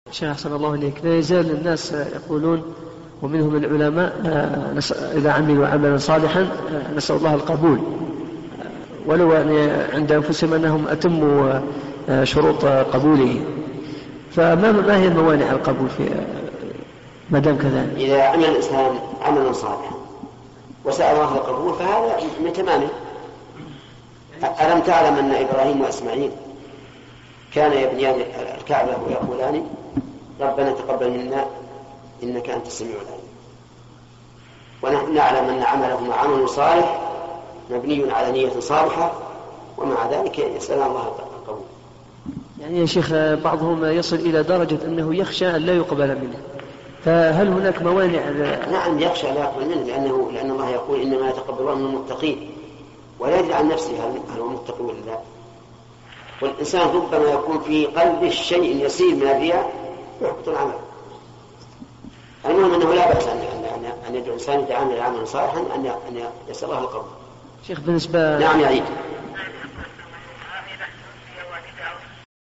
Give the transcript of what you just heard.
شيخ أحسن الله إليك، لا يزال الناس يقولون ومنهم العلماء إذا عملوا عملا صالحا نسأل الله القبول، ولو عند أنفسهم أنهم أتموا شروط قبوله، فما هي الموانع القبول في ما دام كذلك؟ إذا عمل الإنسان عملا صالحا وسأل الله القبول فهذا من تمامه. ألم تعلم أن إبراهيم وإسماعيل كان يبنيان الكعبة ويقولان ربنا تقبل منا إنك أنت السميع العليم، ونحن نعلم أن عملهما عمل صالح مبني على نية صالحة ومع ذلك يسأل الله القبول. يعني يا شيخ بعضهم يصل إلى درجة أنه يخشى أن لا يقبل منه، فهل هناك موانع؟ نعم يخشى لا يقبل منه لأن الله يقول إنما يتقبل الله من المتقين، ولا يدري عن نفسه هل هو متقي ولا لا. والإنسان ربما يكون في قلبه شيء يسير من الرياء يحبط العمل. المهم أنه لا بأس أن يدعو الإنسان إذا عمل عملا صالحا أن يسأل الله القبول. شيخ بالنسبة نعم يعيد